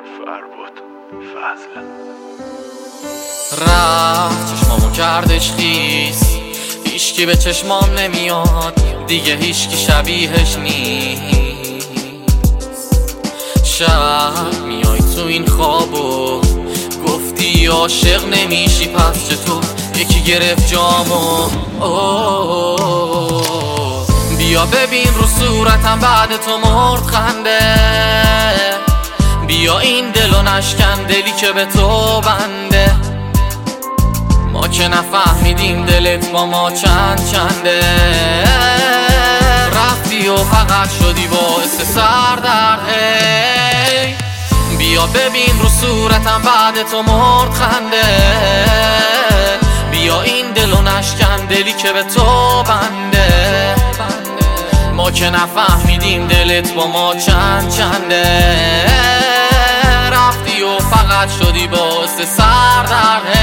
فربود فضل رفت چشمامو کردش خیس، هیچکی به چشمام نمیاد دیگه، هیچکی شبیهش نیست. شب میای تو این خوابو گفتی عاشق نمیشی، پس چطور یکی گرفت جامو. بیا ببین رو صورتم بعد تو مرد خنده، بیا این دلو نشکن، دلی که به تو بنده. ما که نفهمیدیم دلت با ما چند چنده، رفتی و فقط شدی باعث سردرد. بیا ببین رو صورتم بعد تو مرد خنده، بیا این دلو نشکن، دلی که به تو بنده. ما که نفهمیدیم دلت با ما چند چنده، رفتی و فقط شدی باعث سردرد.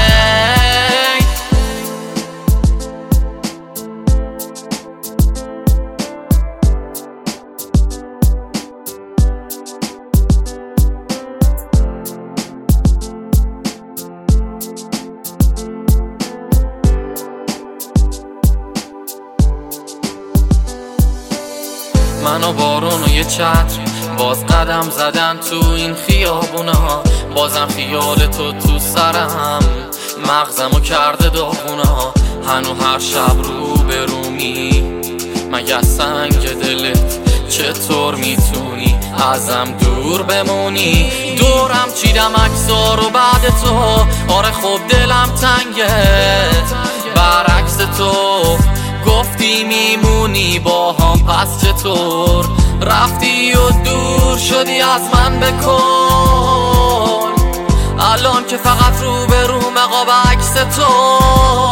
من و بارون و یه چتر باز قدم زدن تو این خیابونا، بازم خیال تو سرم مغزمو کرده داغونا. هنو هر شب رو برومی مگه سنگ دلت، چطور میتونی ازم دور بمونی؟ دورم چیدم عکسارو بعد تو، آره خب دلم تنگه برعکس تو. گفتی میمونی با هم، پس چطور رفتی و دور شدی از من؟ بکن الان که فقط رو به رو مقاب عکس تو.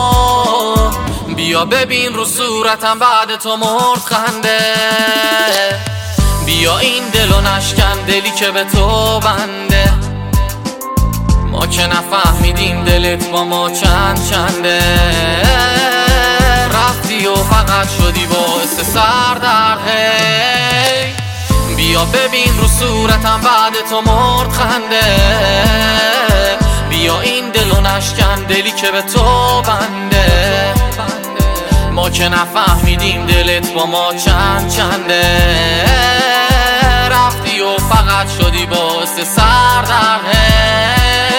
بیا ببین رو صورتم بعد تو مرد خنده، بیا این دلو نشکن، دلی که به تو بنده. ما که نفهمیدیم دلت با ما چند چنده، رفتی و فقط شدی باعث سردرد. بیا ببین رو صورتم بعد تو مرد خنده، بیا این دلو نشکن، دلی که به تو بنده. ما که نفهمیدیم دلت با ما چند چنده، رفتی و فقط شدی باعث سردرد.